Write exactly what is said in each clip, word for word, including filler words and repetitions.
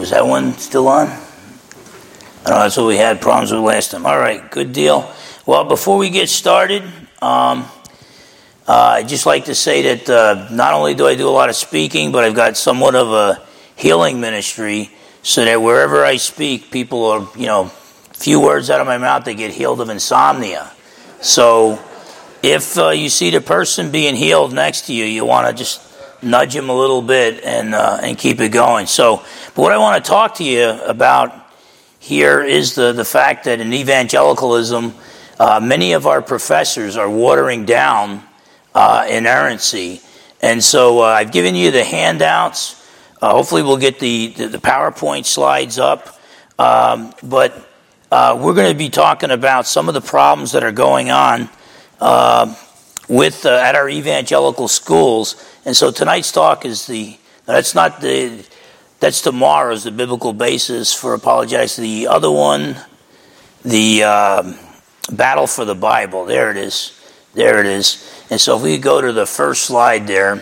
Is that one still on? I don't know, that's what we had problems with last time. All right, good deal. Well, before we get started, um, uh, I'd just like to say that uh, not only do I do a lot of speaking, but I've got somewhat of a healing ministry so that wherever I speak, people are, you know, few words out of my mouth, they get healed of insomnia. So if uh, you see the person being healed next to you, you want to just nudge him a little bit and uh, and keep it going. So, but what I want to talk to you about here is the, the fact that in evangelicalism, uh, many of our professors are watering down uh, inerrancy. And so uh, I've given you the handouts. Uh, hopefully we'll get the, the, the PowerPoint slides up. Um, but uh, we're going to be talking about some of the problems that are going on uh, with uh, at our evangelical schools. And so tonight's talk is the, that's not the, that's tomorrow's, the biblical basis for apologetics. The other one, the um, battle for the Bible. There it is. There it is. And so if we go to the first slide there,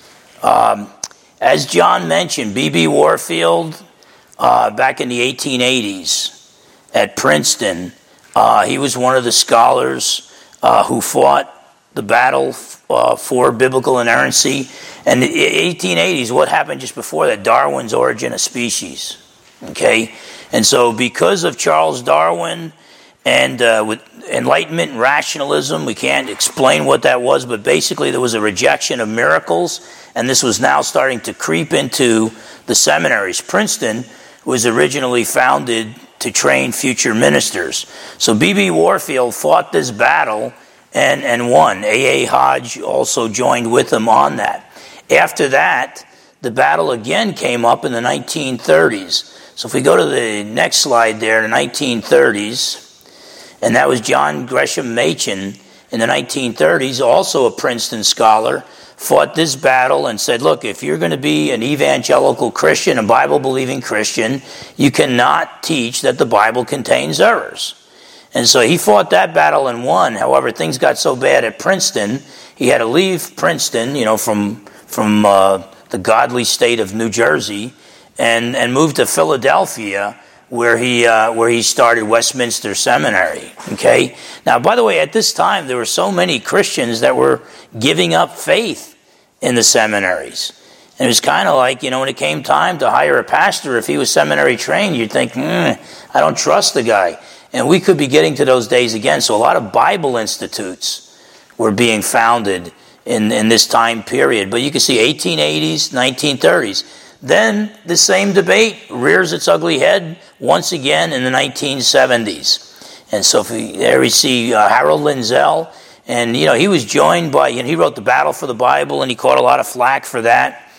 um, as John mentioned, B B Warfield, uh, back in the eighteen eighties at Princeton, uh, he was one of the scholars uh, who fought the battle uh, for biblical inerrancy. And in the eighteen eighties, what happened just before that? Darwin's Origin of Species. Okay? And so because of Charles Darwin and uh, with Enlightenment and rationalism, we can't explain what that was, but basically there was a rejection of miracles, and this was now starting to creep into the seminaries. Princeton was originally founded to train future ministers. So B B Warfield fought this battle and, and won. A A Hodge also joined with him on that. After that, the battle again came up in the nineteen thirties. So if we go to the next slide there, the nineteen thirties, and that was John Gresham Machen in the nineteen thirties, also a Princeton scholar, fought this battle and said, look, if you're going to be an evangelical Christian, a Bible-believing Christian, you cannot teach that the Bible contains errors. And so he fought that battle and won. However, things got so bad at Princeton, he had to leave Princeton, you know, from from uh, the godly state of New Jersey, and, and moved to Philadelphia, where he uh, where he started Westminster Seminary. Okay. Now, by the way, at this time there were so many Christians that were giving up faith in the seminaries, and it was kind of like, you know, when it came time to hire a pastor, if he was seminary trained, you'd think, hmm, I don't trust the guy. And we could be getting to those days again. So a lot of Bible institutes were being founded in in this time period. But you can see eighteen eighties, nineteen thirties. Then the same debate rears its ugly head once again in the nineteen seventies. And so if we, there we see uh, Harold Lindsell, and you know he was joined by, you know, he wrote The Battle for the Bible, and he caught a lot of flack for that.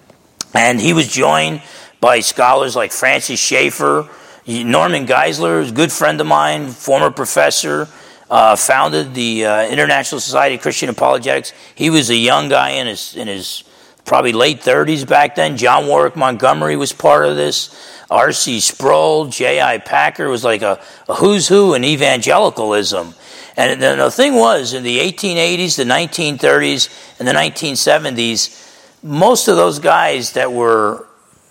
And he was joined by scholars like Francis Schaeffer, Norman Geisler, a good friend of mine, former professor, uh, founded the uh, International Society of Christian Apologetics. He was a young guy in his in his probably late thirties back then. John Warwick Montgomery was part of this. R C Sproul, J I Packer was like a, a who's who in evangelicalism. And the, the thing was, in the eighteen eighties, the nineteen thirties, and the nineteen seventies, most of those guys that were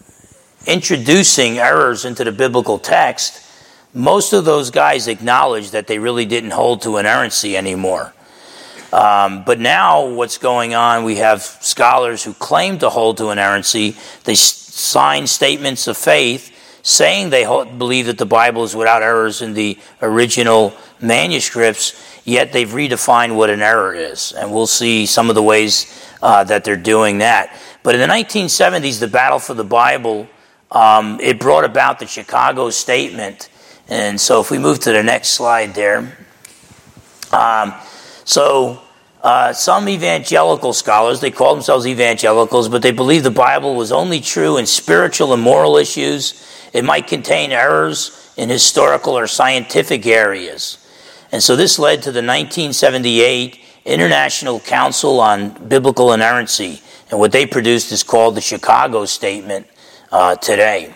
introducing errors into the biblical text, most of those guys acknowledged that they really didn't hold to inerrancy anymore. Um, but now what's going on, we have scholars who claim to hold to inerrancy. They s- sign statements of faith saying they hold, believe that the Bible is without errors in the original manuscripts, yet they've redefined what an error is. And we'll see some of the ways uh, that they're doing that. But in the nineteen seventies, the battle for the Bible, um, it brought about the Chicago Statement. And so if we move to the next slide there. Um, so... Uh, some evangelical scholars, they call themselves evangelicals, but they believe the Bible was only true in spiritual and moral issues. It might contain errors in historical or scientific areas. And so this led to the nineteen seventy-eight International Council on Biblical Inerrancy. And what they produced is called the Chicago Statement uh, today.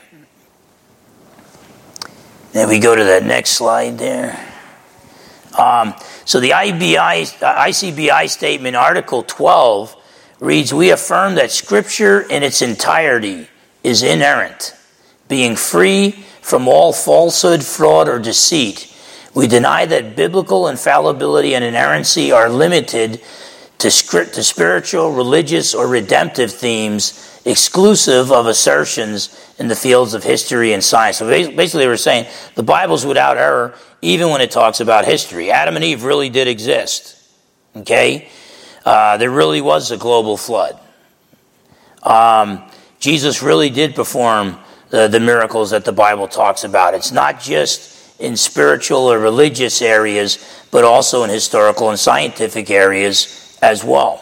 Then we go to that next slide there. Um, so the I B I, I C B I statement, Article twelve, reads, "We affirm that Scripture in its entirety is inerrant, being free from all falsehood, fraud, or deceit. We deny that biblical infallibility and inerrancy are limited to, script, to spiritual, religious, or redemptive themes exclusive of assertions in the fields of history and science. So basically we're saying the Bible's without error even when it talks about history. Adam and Eve really did exist. Okay? Uh, there really was a global flood. Um, Jesus really did perform the, the miracles that the Bible talks about. It's not just in spiritual or religious areas, but also in historical and scientific areas as well.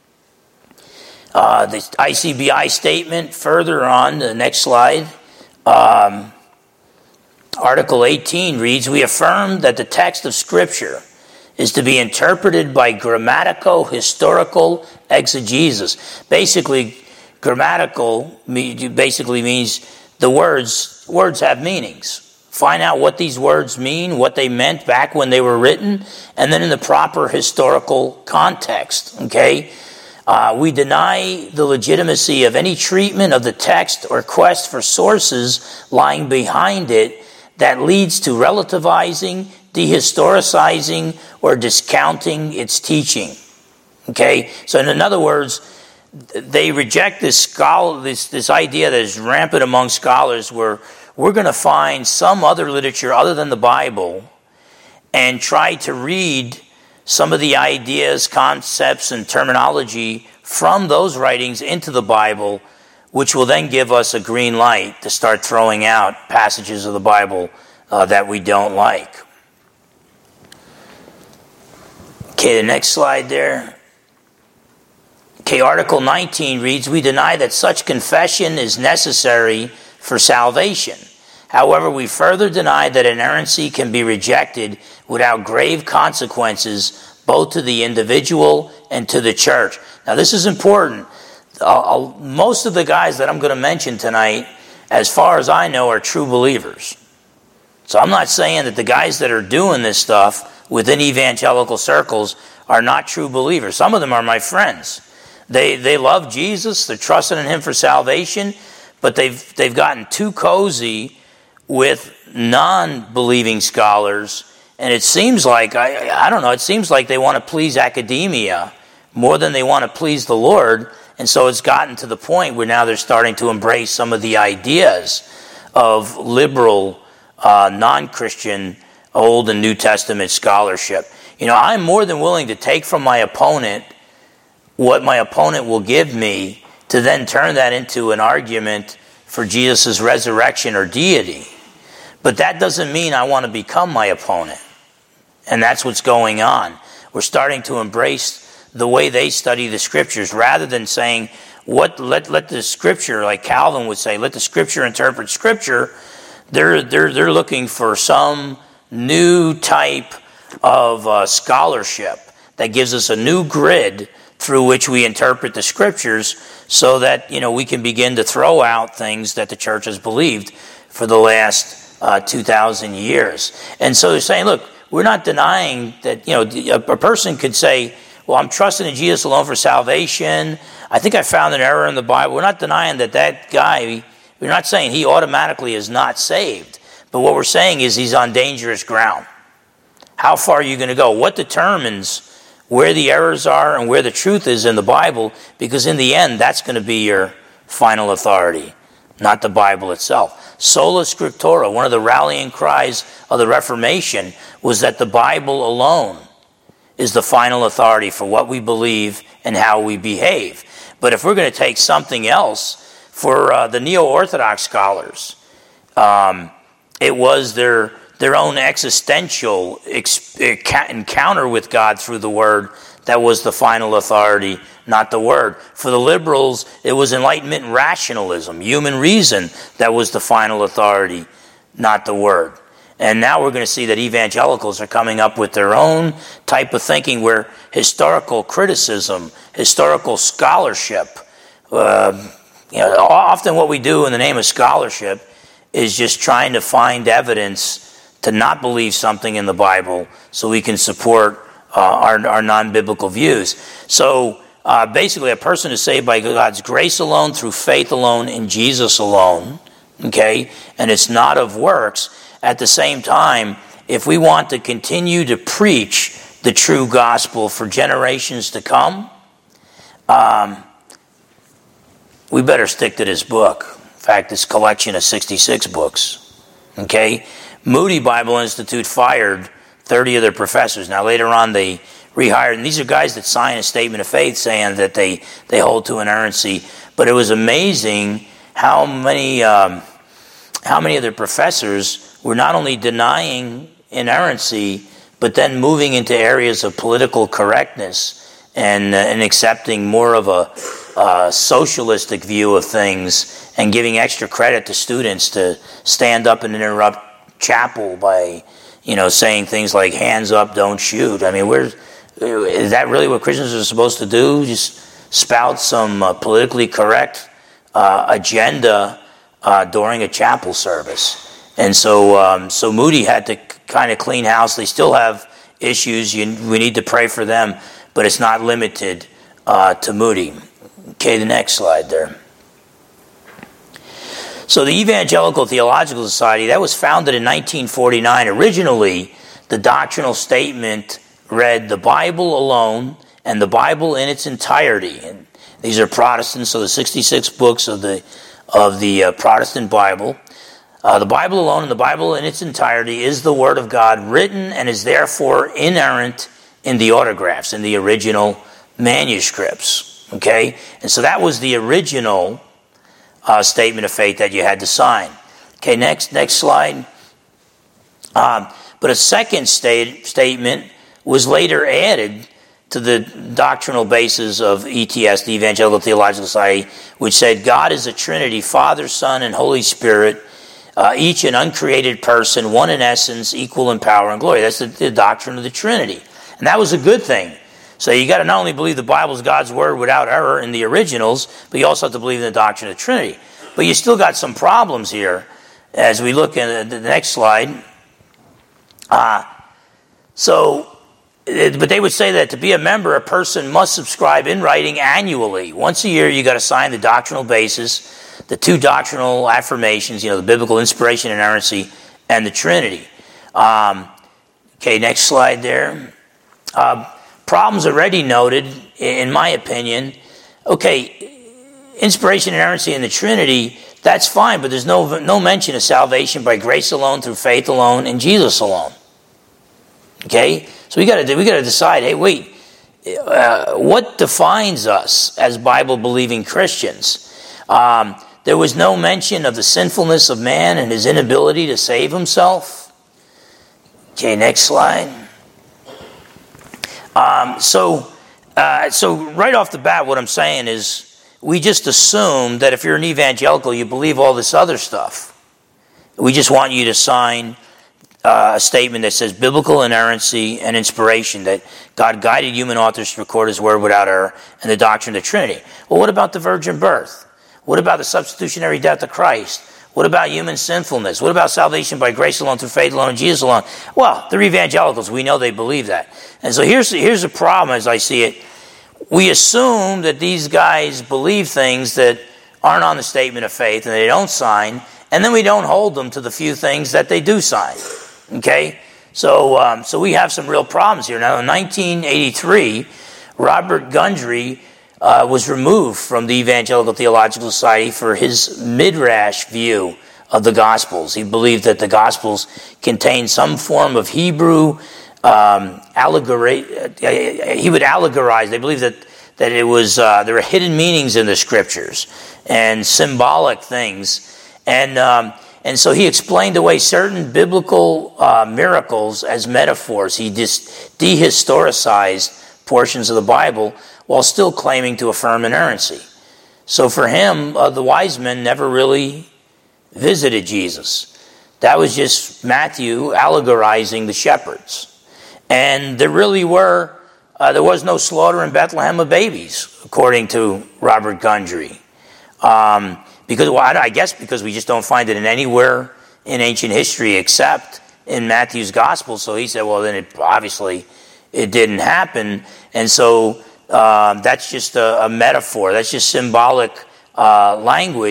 Uh, the I C B I statement further on, the next slide, um, Article eighteen reads, we affirm that the text of Scripture is to be interpreted by grammatico-historical exegesis. Basically, grammatical basically means the words, words have meanings. Find out what these words mean, what they meant back when they were written, and then in the proper historical context, okay? Uh, we deny the legitimacy of any treatment of the text or quest for sources lying behind it that leads to relativizing, dehistoricizing, or discounting its teaching. Okay? So in other words, they reject this scholar, this, this idea that is rampant among scholars where we're going to find some other literature other than the Bible and try to read some of the ideas, concepts, and terminology from those writings into the Bible, which will then give us a green light to start throwing out passages of the Bible uh, that we don't like. Okay, the next slide there. Okay, Article nineteen reads, we deny that such confession is necessary for salvation. However, we further deny that inerrancy can be rejected without grave consequences both to the individual and to the church. Now, this is important. I'll, I'll, most of the guys that I'm going to mention tonight, as far as I know, are true believers. So I'm not saying that the guys that are doing this stuff within evangelical circles are not true believers. Some of them are my friends. They they love Jesus, they're trusting in him for salvation, but they've they've gotten too cozy with non-believing scholars, and it seems like, I, I don't know, it seems like they want to please academia more than they want to please the Lord, and so it's gotten to the point where now they're starting to embrace some of the ideas of liberal, uh, non-Christian Old and New Testament scholarship. You know, I'm more than willing to take from my opponent what my opponent will give me to then turn that into an argument for Jesus' resurrection or deity. But that doesn't mean I want to become my opponent. And that's what's going on. We're starting to embrace the way they study the scriptures rather than saying, what let let the scripture, like Calvin would say, let the scripture interpret scripture. They're they're they're looking for some new type of uh, scholarship that gives us a new grid through which we interpret the scriptures so that, you know, we can begin to throw out things that the church has believed for the last uh, two thousand years. And so they're saying, look, we're not denying that, you know, a, a person could say, well, I'm trusting in Jesus alone for salvation. I think I found an error in the Bible. We're not denying that that guy, we're not saying he automatically is not saved. But what we're saying is he's on dangerous ground. How far are you going to go? What determines where the errors are and where the truth is in the Bible? Because in the end, that's going to be your final authority, not the Bible itself. Sola Scriptura, one of the rallying cries of the Reformation, was that the Bible alone is the final authority for what we believe and how we behave. But if we're going to take something else, for uh, the neo-Orthodox scholars, um, it was their their own existential ex- encounter with God through the Word that was the final authority, not the Word. For the liberals, it was Enlightenment rationalism, human reason, that was the final authority, not the Word. And now we're going to see that evangelicals are coming up with their own type of thinking where historical criticism, historical scholarship, uh, you know, often what we do in the name of scholarship is just trying to find evidence to not believe something in the Bible so we can support uh, our, our non-biblical views. So uh, basically a person is saved by God's grace alone, through faith alone, in Jesus alone, okay, and it's not of works. At the same time, if we want to continue to preach the true gospel for generations to come, um, we better stick to this book. In fact, this collection of sixty-six books, okay? Moody Bible Institute fired thirty of their professors. Now, later on, they rehired, and these are guys that sign a statement of faith saying that they, they hold to inerrancy. But it was amazing how many um, how many of their professors were not only denying inerrancy, but then moving into areas of political correctness and uh, and accepting more of a uh, socialistic view of things and giving extra credit to students to stand up and interrupt chapel by, you know, saying things like "hands up, don't shoot." I mean, where's is that really what Christians are supposed to do? Just spout some uh, politically correct uh, agenda uh, during a chapel service. And so um, so Moody had to kind of clean house. They still have issues. You, we need to pray for them, but it's not limited uh, to Moody. Okay, the next slide there. So the Evangelical Theological Society, that was founded in nineteen forty-nine. Originally, the doctrinal statement read the Bible alone and the Bible in its entirety. And these are Protestants, so the sixty-six books of the of the uh, Protestant Bible. Uh, the Bible alone and the Bible in its entirety is the Word of God, written and is therefore inerrant in the autographs, in the original manuscripts. Okay? And so that was the original uh, statement of faith that you had to sign. Okay, next next slide. Um, but a second state, statement was later added to the doctrinal basis of E T S, the Evangelical Theological Society, which said God is a Trinity, Father, Son, and Holy Spirit, uh, each an uncreated person, one in essence, equal in power and glory. That's the, the doctrine of the Trinity. And that was a good thing. So you got to not only believe the Bible is God's Word without error in the originals, but you also have to believe in the doctrine of the Trinity. But you still got some problems here as we look at the next slide. Uh, so... But they would say that to be a member, a person must subscribe in writing annually. Once a year, you got to sign the doctrinal basis, the two doctrinal affirmations, you know, the biblical inspiration, inerrancy, and the Trinity. Um, okay, next slide there. Uh, problems already noted, in my opinion. Okay, inspiration, inerrancy, and the Trinity, that's fine, but there's no no mention of salvation by grace alone, through faith alone, and Jesus alone. Okay? So we got to we got to decide. Hey, wait, uh, what defines us as Bible-believing Christians? Um, there was no mention of the sinfulness of man and his inability to save himself. Okay, next slide. Um, so, uh, so right off the bat, what I'm saying is, we just assume that if you're an evangelical, you believe all this other stuff. We just want you to sign Uh, a statement that says biblical inerrancy and inspiration, that God guided human authors to record His Word without error, and the doctrine of the Trinity. Well, what about the virgin birth? What about the substitutionary death of Christ? What about human sinfulness? What about salvation by grace alone, through faith alone, and Jesus alone? Well, they're evangelicals. We know they believe that. And so here's, here's the problem as I see it. We assume that these guys believe things that aren't on the statement of faith and they don't sign, and then we don't hold them to the few things that they do sign. Okay, so um, so we have some real problems here. Now, in nineteen eighty-three, Robert Gundry uh, was removed from the Evangelical Theological Society for his midrash view of the Gospels. He believed that the Gospels contained some form of Hebrew um, allegory. Uh, he would allegorize. They believed that that it was uh, there were hidden meanings in the Scriptures and symbolic things, and um, And so he explained away certain biblical uh, miracles as metaphors. He just dehistoricized portions of the Bible while still claiming to affirm inerrancy. So for him, uh, the wise men never really visited Jesus. That was just Matthew allegorizing the shepherds. And there really were, uh, there was no slaughter in Bethlehem of babies, according to Robert Gundry. Um, Because well, I guess because we just don't find it in anywhere in ancient history except in Matthew's gospel. So he said, well, then it, obviously it didn't happen. And so um, that's just a, a metaphor. That's just symbolic uh, language.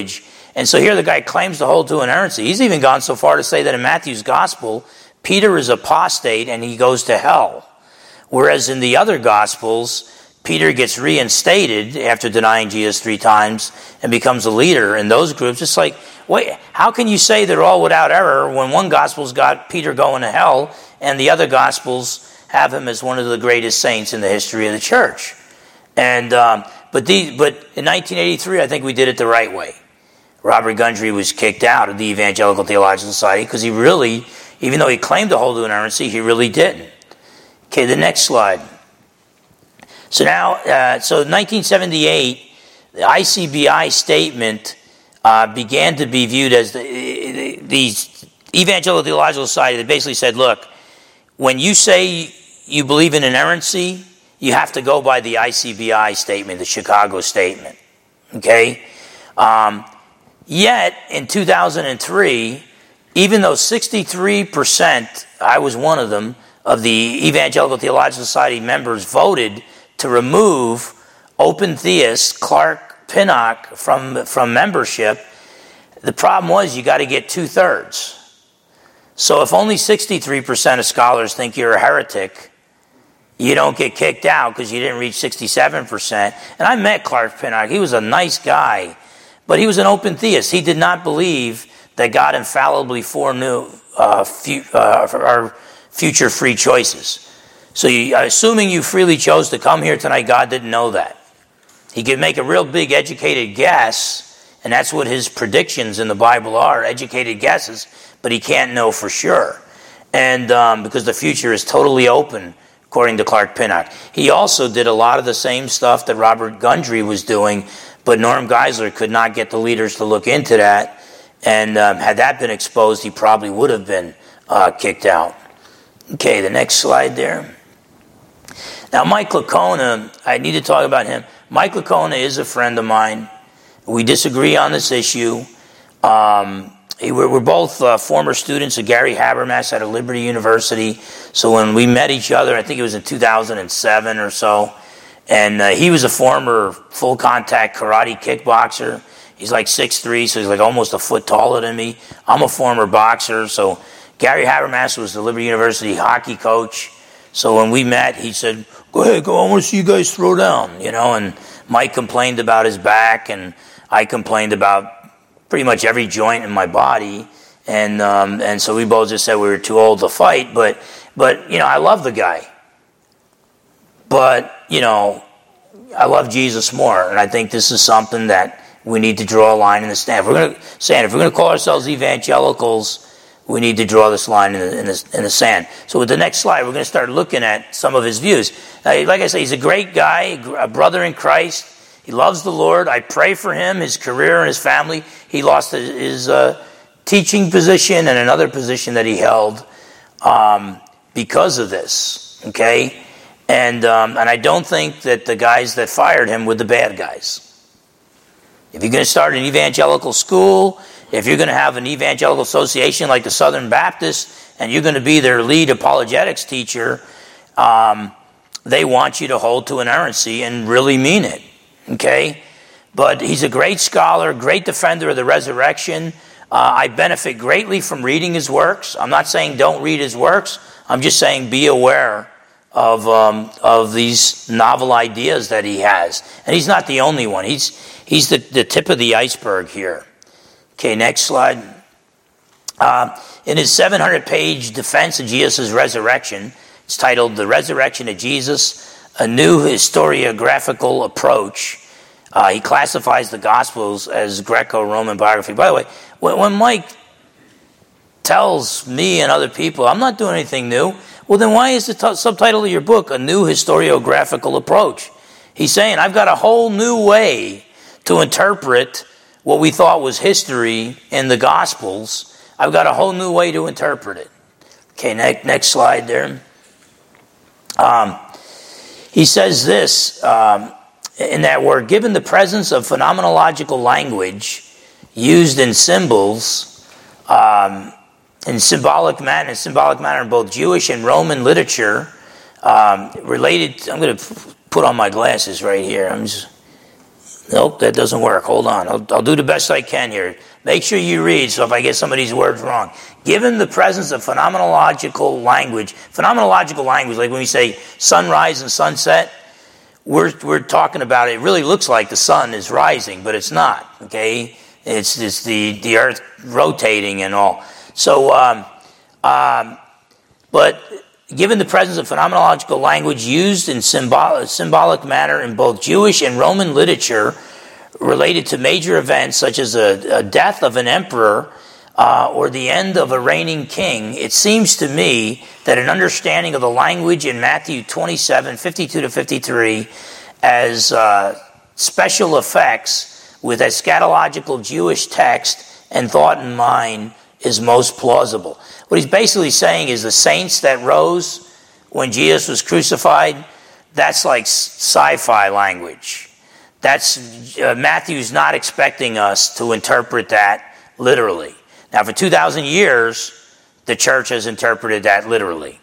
And so here the guy claims to hold to inerrancy. He's even gone so far to say that in Matthew's gospel, Peter is apostate and he goes to hell. Whereas in the other gospels, Peter gets reinstated after denying Jesus three times and becomes a leader in those groups. It's like, wait, how can you say they're all without error when one gospel's got Peter going to hell and the other gospels have him as one of the greatest saints in the history of the church? And um, but the, but in nineteen eighty-three, I think we did it the right way. Robert Gundry was kicked out of the Evangelical Theological Society because he really, even though he claimed to hold to inerrancy, he really didn't. Okay, the next slide. So now, uh, so nineteen seventy-eight, the I C B I statement uh, began to be viewed as the, the, the Evangelical Theological Society that basically said, look, when you say you believe in inerrancy, you have to go by the I C B I statement, the Chicago statement. Okay? Um, yet, in two thousand three, even though sixty-three percent, I was one of them, of the Evangelical Theological Society members voted to remove open theist Clark Pinnock from, from membership, the problem was you got to get two-thirds. So if only sixty-three percent of scholars think you're a heretic, you don't get kicked out because you didn't reach sixty-seven percent. And I met Clark Pinnock. He was a nice guy, but he was an open theist. He did not believe that God infallibly foreknew uh, fu- uh, our future free choices. So you, assuming you freely chose to come here tonight, God didn't know that. He could make a real big educated guess, and that's what his predictions in the Bible are, educated guesses, but he can't know for sure. And um, because the future is totally open, according to Clark Pinnock. He also did a lot of the same stuff that Robert Gundry was doing, but Norm Geisler could not get the leaders to look into that. And um, had that been exposed, he probably would have been uh, kicked out. Okay, the next slide there. Now, Mike Licona, I need to talk about him. Mike Licona is a friend of mine. We disagree on this issue. Um, we're both uh, former students of Gary Habermas out of Liberty University. So when we met each other, I think it was in two thousand seven or so, and uh, he was a former full-contact karate kickboxer. He's like six three, so he's like almost a foot taller than me. I'm a former boxer, so Gary Habermas was the Liberty University hockey coach. So when we met, he said, go ahead, go, I want to see you guys throw down, you know, and Mike complained about his back, and I complained about pretty much every joint in my body, and um, and so we both just said we were too old to fight, but, but you know, I love the guy. But, you know, I love Jesus more, and I think this is something that we need to draw a line in the sand. If we're going to say, if we're going to call ourselves evangelicals, we need to draw this line in the, in, the, in the sand. So with the next slide, we're going to start looking at some of his views. Now, like I say, he's a great guy, a brother in Christ. He loves the Lord. I pray for him, his career, and his family. He lost his, his uh, teaching position and another position that he held um, because of this. Okay, and um, and I don't think that the guys that fired him were the bad guys. If you're going to start an evangelical school, if you're going to have an evangelical association like the Southern Baptists, and you're going to be their lead apologetics teacher, um, they want you to hold to inerrancy and really mean it. Okay? But he's a great scholar, great defender of the resurrection. Uh, I benefit greatly from reading his works. I'm not saying don't read his works. I'm just saying be aware of um, of these novel ideas that he has. And he's not the only one. He's he's the, the tip of the iceberg here. Okay, next slide. Uh, in his seven hundred page defense of Jesus' resurrection, it's titled The Resurrection of Jesus, A New Historiographical Approach. Uh, he classifies the Gospels as Greco-Roman biography. By the way, when, when Mike tells me and other people, I'm not doing anything new, well, then why is the t- subtitle of your book, A New Historiographical Approach? He's saying, I've got a whole new way to interpret what we thought was history in the Gospels. I've got a whole new way to interpret it. Okay, next, next slide there. Um, he says this, um, in that we're given the presence of phenomenological language used in symbols, um, in symbolic manner, in symbolic manner in both Jewish and Roman literature, um, related. I'm going to put on my glasses right here. I'm just, Nope, that doesn't work. Hold on. I'll, I'll do the best I can here. Make sure you read, so if I get some of these words wrong. Given the presence of phenomenological language, phenomenological language, like when we say sunrise and sunset, we're we're talking about it. It really looks like the sun is rising, but it's not, okay? It's, it's the, the earth rotating and all. So, um, um, but given the presence of phenomenological language used in symbol, symbolic manner in both Jewish and Roman literature related to major events such as a, a death of an emperor uh, or the end of a reigning king, it seems to me that an understanding of the language in Matthew twenty-seven, fifty-two to fifty-three as uh, special effects with eschatological Jewish text and thought in mind is most plausible. What he's basically saying is the saints that rose when Jesus was crucified, that's like sci-fi language. That's uh, Matthew's not expecting us to interpret that literally. Now, for two thousand years, the church has interpreted that literally.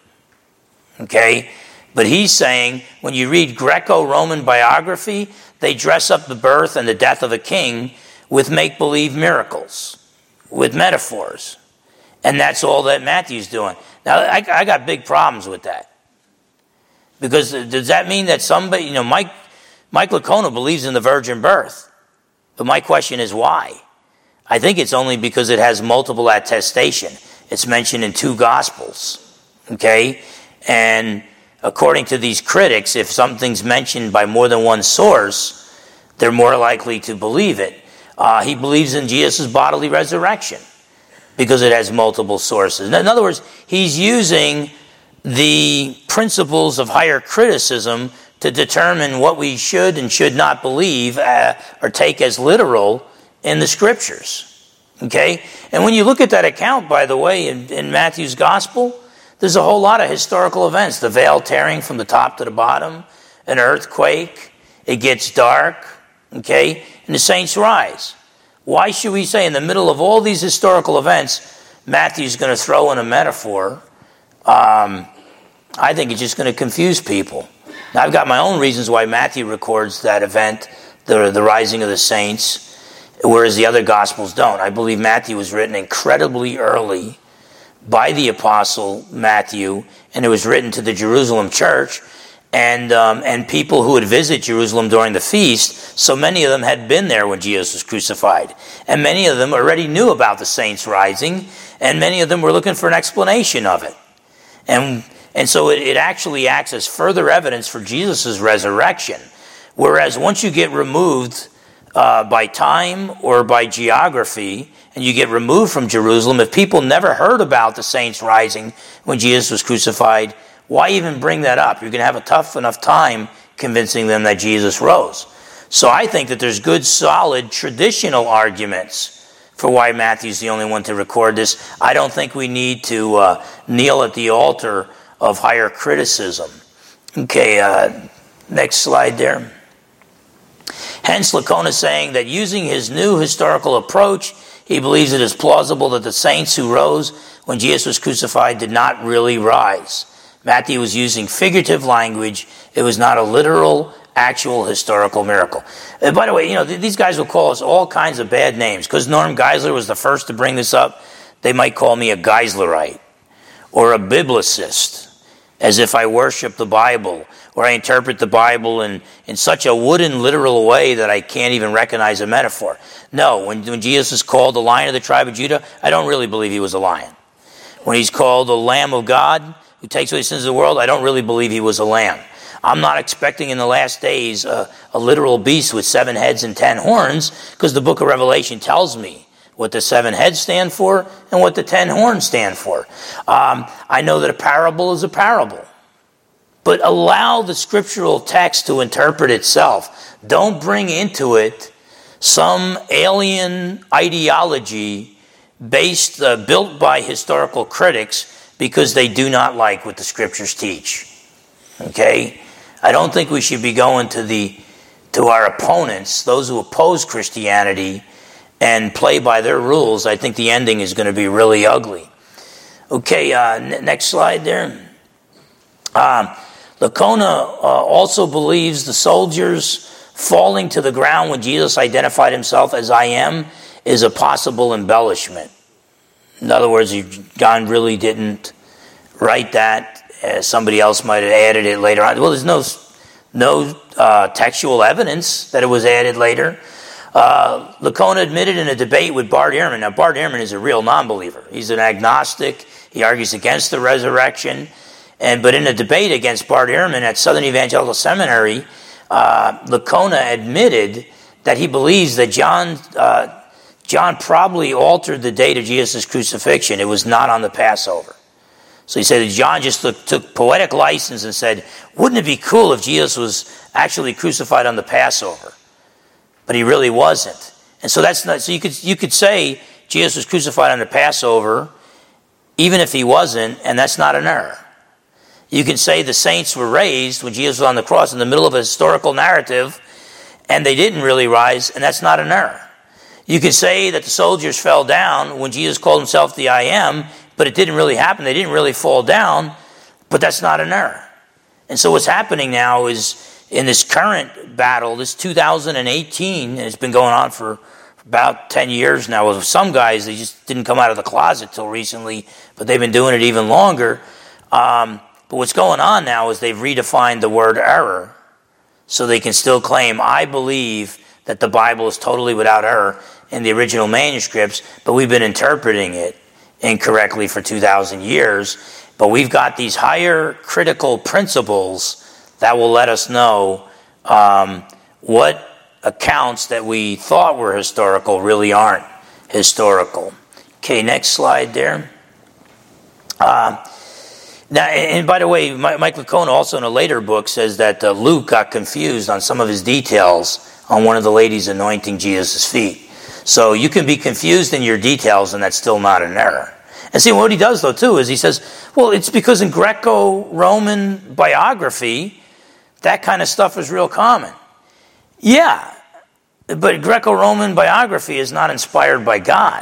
Okay? But he's saying, when you read Greco-Roman biography, they dress up the birth and the death of a king with make-believe miracles, with metaphors. And that's all that Matthew's doing. Now, I, I got big problems with that. Because does that mean that somebody, you know, Mike, Mike Licona believes in the virgin birth. But my question is why? I think it's only because it has multiple attestation. It's mentioned in two Gospels. Okay? And according to these critics, if something's mentioned by more than one source, they're more likely to believe it. Uh, he believes in Jesus' bodily resurrection because it has multiple sources. In other words, he's using the principles of higher criticism to determine what we should and should not believe uh, or take as literal in the scriptures. Okay? And when you look at that account, by the way, in, in Matthew's gospel, there's a whole lot of historical events. The veil tearing from the top to the bottom, an earthquake, it gets dark, okay, and the saints rise. Why should we say in the middle of all these historical events, Matthew's going to throw in a metaphor? Um, I think it's just going to confuse people. Now, I've got my own reasons why Matthew records that event, the, the rising of the saints, whereas the other Gospels don't. I believe Matthew was written incredibly early by the apostle Matthew, and it was written to the Jerusalem church, and um, and people who would visit Jerusalem during the feast. So many of them had been there when Jesus was crucified, and many of them already knew about the saints rising, and many of them were looking for an explanation of it. And and so it, it actually acts as further evidence for Jesus' resurrection. Whereas once you get removed uh, by time or by geography, and you get removed from Jerusalem, if people never heard about the saints rising when Jesus was crucified, why even bring that up? You're going to have a tough enough time convincing them that Jesus rose. So I think that there's good, solid, traditional arguments for why Matthew's the only one to record this. I don't think we need to uh, kneel at the altar of higher criticism. Okay, uh, next slide there. Hence, Licona is saying that using his new historical approach, he believes it is plausible that the saints who rose when Jesus was crucified did not really rise. Matthew was using figurative language. It was not a literal, actual historical miracle. And by the way, you know, th- these guys will call us all kinds of bad names. Because Norm Geisler was the first to bring this up, they might call me a Geislerite or a biblicist, as if I worship the Bible or I interpret the Bible in, in such a wooden, literal way that I can't even recognize a metaphor. No, when, when Jesus is called the Lion of the tribe of Judah, I don't really believe he was a lion. When he's called the Lamb of God, who takes away the sins of the world, I don't really believe he was a lamb. I'm not expecting in the last days a, a literal beast with seven heads and ten horns, because the book of Revelation tells me what the seven heads stand for and what the ten horns stand for. Um, I know that a parable is a parable. But allow the scriptural text to interpret itself. Don't bring into it some alien ideology based, uh, built by historical critics because they do not like what the scriptures teach. Okay? I don't think we should be going to the to our opponents, those who oppose Christianity, and play by their rules. I think the ending is going to be really ugly. Okay, uh, n- next slide there. Um, Licona uh, also believes the soldiers falling to the ground when Jesus identified himself as I am is a possible embellishment. In other words, John really didn't write that. Uh, somebody else might have added it later on. Well, there's no, no uh, textual evidence that it was added later. Uh, Licona admitted in a debate with Bart Ehrman. Now, Bart Ehrman is a real non-believer. He's an agnostic. He argues against the resurrection. And But in a debate against Bart Ehrman at Southern Evangelical Seminary, uh, Licona admitted that he believes that John uh, John probably altered the date of Jesus' crucifixion. It was not on the Passover. So he said that John just took, took poetic license and said, wouldn't it be cool if Jesus was actually crucified on the Passover? But he really wasn't. And so that's not, so you could you could say Jesus was crucified on the Passover, even if he wasn't, and that's not an error. You can say the saints were raised when Jesus was on the cross in the middle of a historical narrative, and they didn't really rise, and that's not an error. You can say that the soldiers fell down when Jesus called himself the I Am, but it didn't really happen. They didn't really fall down, but that's not an error. And so what's happening now is in this current battle, this two thousand eighteen, and it's been going on for about ten years now. With some guys, they just didn't come out of the closet till recently, but they've been doing it even longer. Um, but what's going on now is they've redefined the word error so they can still claim, I believe that the Bible is totally without error in the original manuscripts, but we've been interpreting it incorrectly for two thousand years. But we've got these higher critical principles that will let us know um, what accounts that we thought were historical really aren't historical. Okay, next slide there. Uh, now, and by the way, Mike Licona also in a later book says that uh, Luke got confused on some of his details on one of the ladies anointing Jesus' feet. So you can be confused in your details, and that's still not an error. And see, what he does, though, too, is he says, well, it's because in Greco-Roman biography, that kind of stuff is real common. Yeah, but Greco-Roman biography is not inspired by God.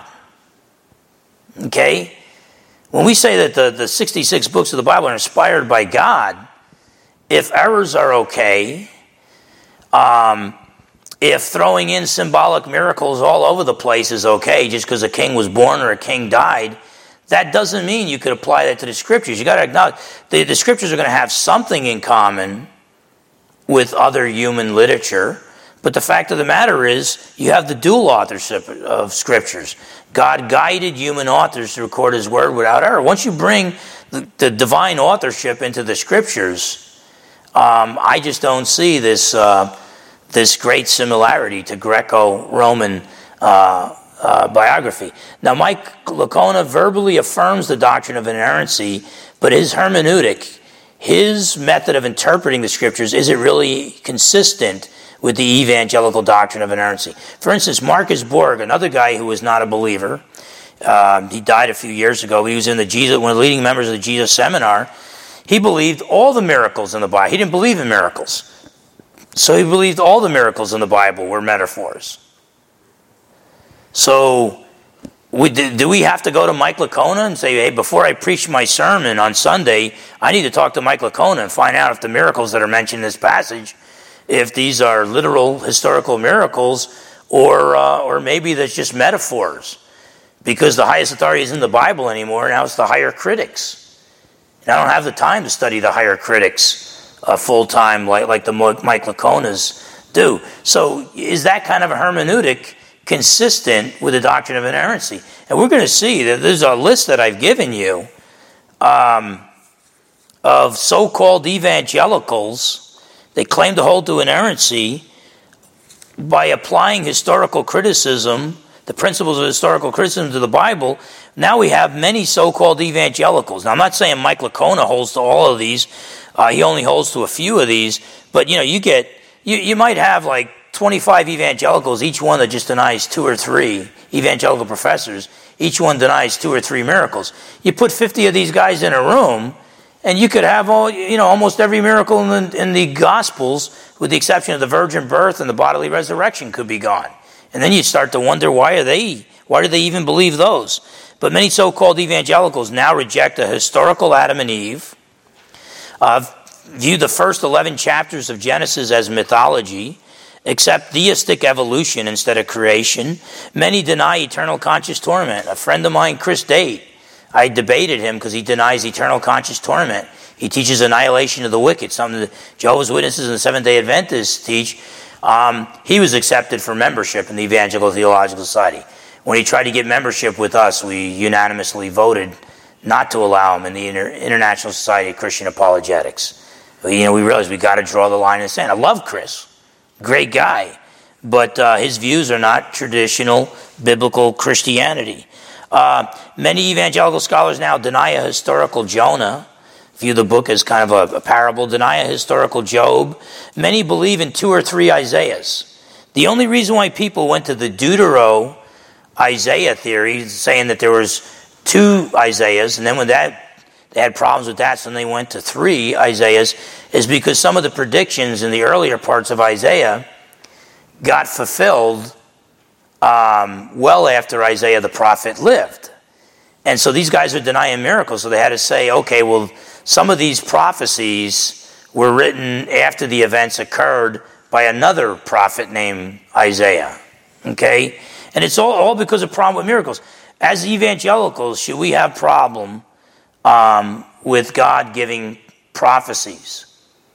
Okay? When we say that the, the sixty-six books of the Bible are inspired by God, if errors are okay, um, if throwing in symbolic miracles all over the place is okay just because a king was born or a king died, that doesn't mean you could apply that to the scriptures. You got to acknowledge the, the scriptures are going to have something in common with other human literature, but the fact of the matter is you have the dual authorship of scriptures. God guided human authors to record his word without error. Once you bring the, the divine authorship into the scriptures, um, I just don't see this uh, this great similarity to Greco-Roman uh, uh, biography. Now, Mike Licona verbally affirms the doctrine of inerrancy, but his hermeneutic, his method of interpreting the scriptures, is it really consistent with the evangelical doctrine of inerrancy? For instance, Marcus Borg, another guy who was not a believer, uh, he died a few years ago. He was in the Jesus, one of the leading members of the Jesus Seminar. He believed all the miracles in the Bible. He didn't believe in miracles. So he believed all the miracles in the Bible were metaphors. So we, do we have to go to Mike Licona and say, hey, before I preach my sermon on Sunday, I need to talk to Mike Licona and find out if the miracles that are mentioned in this passage, if these are literal historical miracles, or uh, or maybe that's just metaphors, because the highest authority isn't the Bible anymore. Now it's the higher critics, and I don't have the time to study the higher critics uh, full time like like the Mike Liconas do. So is that kind of a hermeneutic consistent with the doctrine of inerrancy? And we're going to see that there's a list that I've given you um, of so-called evangelicals. They claim to hold to inerrancy by applying historical criticism, the principles of historical criticism to the Bible. Now we have many so-called evangelicals. Now I'm not saying Mike Licona holds to all of these. Uh, he only holds to a few of these. But, you know, you get, you, you might have like twenty-five evangelicals, each one that just denies two or three, evangelical professors, each one denies two or three miracles. You put fifty of these guys in a room, and you could have all, you know, almost every miracle in the, in the Gospels, with the exception of the virgin birth and the bodily resurrection, could be gone. And then you start to wonder, why are they, why do they even believe those? But many so-called evangelicals now reject a historical Adam and Eve, uh, view the first eleven chapters of Genesis as mythology, accept theistic evolution instead of creation. Many deny eternal conscious torment. A friend of mine, Chris Date, I debated him because he denies eternal conscious torment. He teaches annihilation of the wicked, something that Jehovah's Witnesses and the Seventh-day Adventists teach. Um, he was accepted for membership in the Evangelical Theological Society. When he tried to get membership with us, we unanimously voted not to allow him in the Inter- International Society of Christian Apologetics. You know, we realized we got to draw the line in the sand. I love Chris, great guy, but uh, his views are not traditional biblical Christianity. Uh, many evangelical scholars now deny a historical Jonah, view the book as kind of a, a parable, deny a historical Job. Many believe in two or three Isaiahs. The only reason why people went to the Deutero Isaiah theory, saying that there was two Isaiahs, and then when that they had problems with that, so then they went to three Isaiahs, is because some of the predictions in the earlier parts of Isaiah got fulfilled um, well after Isaiah the prophet lived. And so these guys are denying miracles, so they had to say, okay, well, some of these prophecies were written after the events occurred by another prophet named Isaiah. Okay? And it's all, all because of problem with miracles. As evangelicals, should we have problem um, with God giving prophecies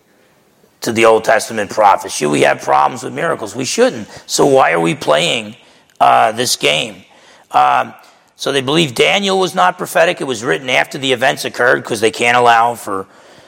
to the Old Testament prophets? Should we have problems with miracles? We shouldn't. So why are we playing uh, this game? Um, so they believe Daniel was not prophetic. It was written after the events occurred because they can't allow for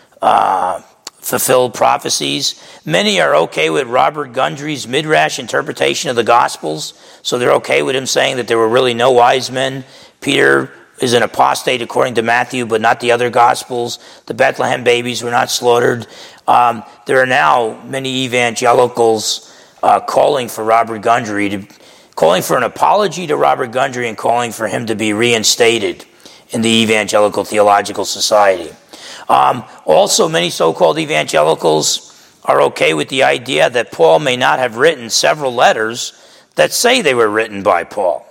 uh, fulfilled prophecies. Many are okay with Robert Gundry's Midrash interpretation of the Gospels. So they're okay with him saying that there were really no wise men. Peter is an apostate according to Matthew, but not the other Gospels. The Bethlehem babies were not slaughtered. Um, there are now many evangelicals uh, calling for Robert Gundry, to, calling for an apology to Robert Gundry and calling for him to be reinstated in the Evangelical Theological Society. Um, also, many so-called evangelicals are okay with the idea that Paul may not have written several letters that say they were written by Paul.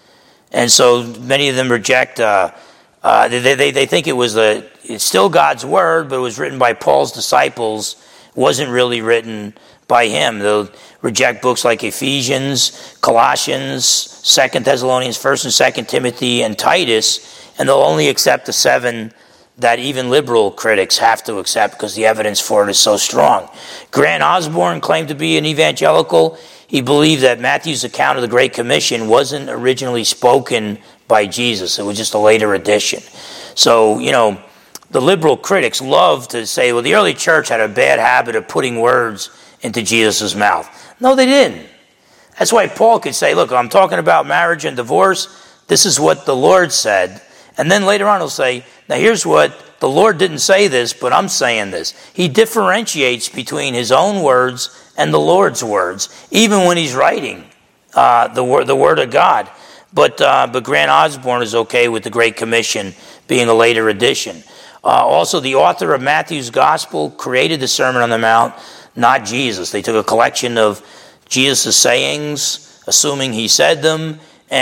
And so many of them reject, uh, uh, they, they, they think it was the, it's still God's word, but it was written by Paul's disciples, wasn't really written by him. They'll reject books like Ephesians, Colossians, Second Thessalonians, First and Second Timothy, and Titus, and they'll only accept the seven that even liberal critics have to accept because the evidence for it is so strong. Grant Osborne claimed to be an evangelical. He believed that Matthew's account of the Great Commission wasn't originally spoken by Jesus. It was just a later addition. So, you know, the liberal critics love to say, well, the early church had a bad habit of putting words into Jesus' mouth. No, they didn't. That's why Paul could say, look, I'm talking about marriage and divorce. This is what the Lord said. And then later on he'll say, now here's what, the Lord didn't say this, but I'm saying this. He differentiates between his own words and the Lord's words, even when he's writing uh, the, word, the word of God. But, uh, but Grant Osborne is okay with the Great Commission being a later addition. Uh, also, the author of Matthew's Gospel created the Sermon on the Mount, not Jesus. They took a collection of Jesus' sayings, assuming he said them,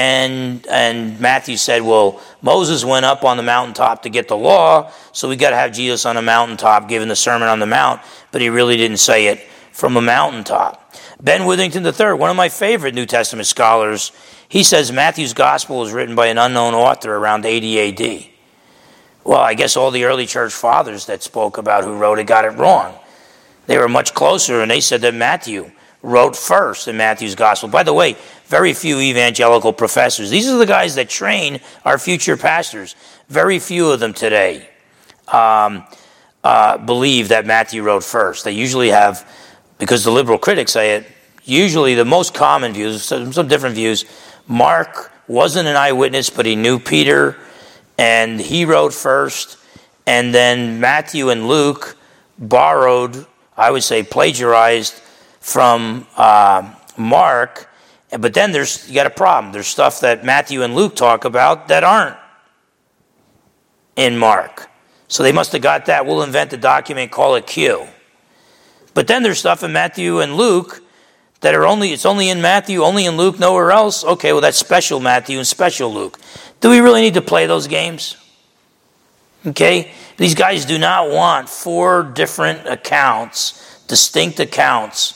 And and Matthew said, well, Moses went up on the mountaintop to get the law, so we got to have Jesus on a mountaintop giving the Sermon on the Mount, but he really didn't say it from a mountaintop. Ben Witherington the third, one of my favorite New Testament scholars, he says Matthew's Gospel was written by an unknown author around eighty A D. Well, I guess all the early church fathers that spoke about who wrote it got it wrong. They were much closer, and they said that Matthew wrote first in Matthew's Gospel. By the way, very few evangelical professors. These are the guys that train our future pastors. Very few of them today um, uh, believe that Matthew wrote first. They usually have, because the liberal critics say it, usually the most common views, some, some different views, Mark wasn't an eyewitness, but he knew Peter, and he wrote first, and then Matthew and Luke borrowed, I would say plagiarized, from uh, Mark, but then there's you got a problem. There's stuff that Matthew and Luke talk about that aren't in Mark. So they must have got that. We'll invent a document, call it Q. But then there's stuff in Matthew and Luke that are only, it's only in Matthew, only in Luke, nowhere else. Okay, well that's special Matthew and special Luke. Do we really need to play those games? Okay? These guys do not want four different accounts, distinct accounts,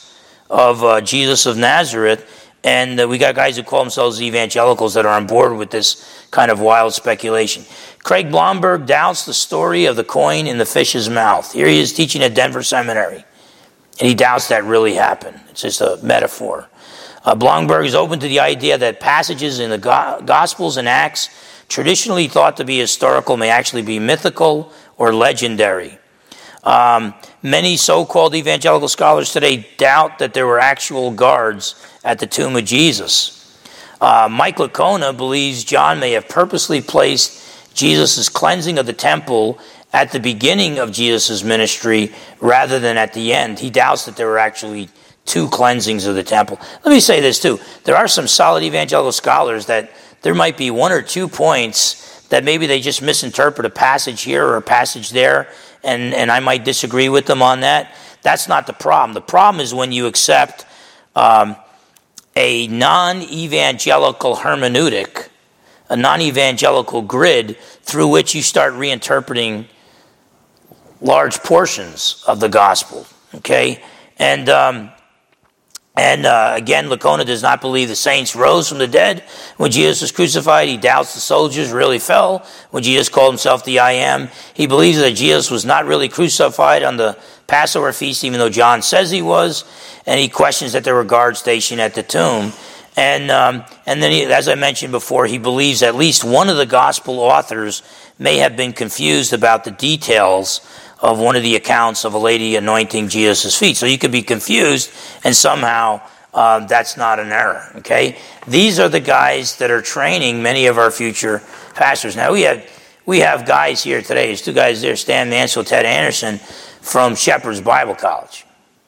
of uh, Jesus of Nazareth. And uh, we got guys who call themselves evangelicals that are on board with this kind of wild speculation. Craig Blomberg doubts the story of the coin in the fish's mouth. Here he is teaching at Denver Seminary, and he doubts that really happened. It's just a metaphor. Uh, Blomberg is open to the idea that passages in the go- Gospels and Acts traditionally thought to be historical may actually be mythical or legendary. Um, many so-called evangelical scholars today doubt that there were actual guards at the tomb of Jesus. Uh, Mike Licona believes John may have purposely placed Jesus' cleansing of the temple at the beginning of Jesus' ministry rather than at the end. He doubts that there were actually two cleansings of the temple. Let me say this too. There are some solid evangelical scholars that there might be one or two points that maybe they just misinterpret a passage here or a passage there, and, and I might disagree with them on that. That's not the problem. The problem is when you accept um, a non-evangelical hermeneutic, a non-evangelical grid through which you start reinterpreting large portions of the gospel, okay? And um, and uh, again, Licona does not believe the saints rose from the dead when Jesus was crucified. He doubts the soldiers really fell when Jesus called himself the I Am. He believes that Jesus was not really crucified on the Passover feast, even though John says he was. And he questions that there were guards stationed at the tomb. And um, and then, he, as I mentioned before, he believes at least one of the gospel authors may have been confused about the details of one of the accounts of a lady anointing Jesus' feet. So you could be confused, and somehow uh, that's not an error, okay? These are the guys that are training many of our future pastors. Now, we have we have guys here today. There's two guys there, Stan Mansell, Ted Anderson, from Shepherd's Bible College.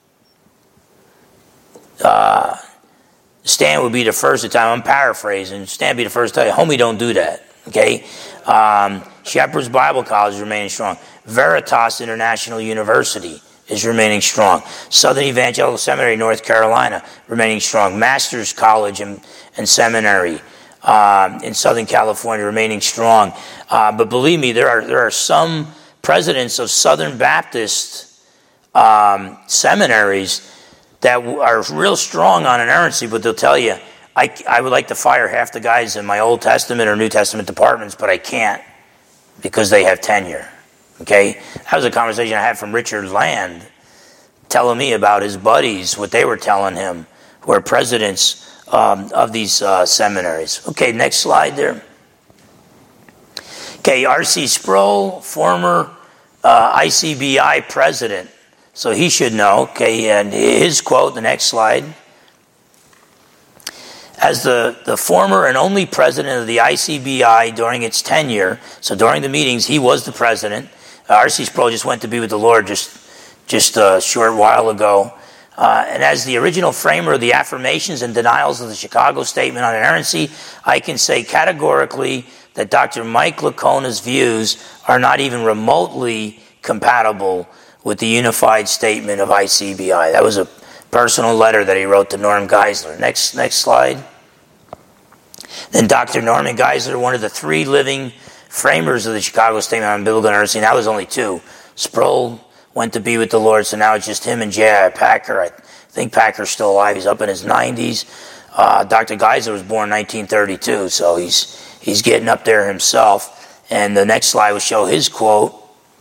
Uh, Stan would be the first to tell I'm paraphrasing. Stan would be the first to tell you, homie, don't do that, okay? Um, Shepherd's Bible College is remaining strong. Veritas International University is remaining strong. Southern Evangelical Seminary, North Carolina, remaining strong. Master's College and, and Seminary um, in Southern California, remaining strong. Uh, but believe me, there are there are some presidents of Southern Baptist um, seminaries that are real strong on inerrancy, but they'll tell you, I, I would like to fire half the guys in my Old Testament or New Testament departments, but I can't because they have tenure. Okay? That was a conversation I had from Richard Land telling me about his buddies, what they were telling him, who are presidents um, of these uh, seminaries. Okay, next slide there. Okay, R C Sproul, former uh, I C B I president. So he should know. Okay, and his quote, the next slide. As the, the former and only president of the I C B I during its tenure, so during the meetings, he was the president. Uh, R C Sproul just went to be with the Lord just, just a short while ago. Uh, and as the original framer of the affirmations and denials of the Chicago Statement on Inerrancy, I can say categorically that Doctor Mike Licona's views are not even remotely compatible with the unified statement of I C B I. That was a personal letter that he wrote to Norm Geisler. Next, next slide. Then Doctor Norman Geisler, one of the three living framers of the Chicago Statement on Biblical Inerrancy. Now there's only two. Sproul went to be with the Lord, so now it's just him and J I Packer. I think Packer's still alive. He's up in his nineties. Uh, Doctor Geisler was born in nineteen thirty-two, so he's he's getting up there himself. And the next slide will show his quote.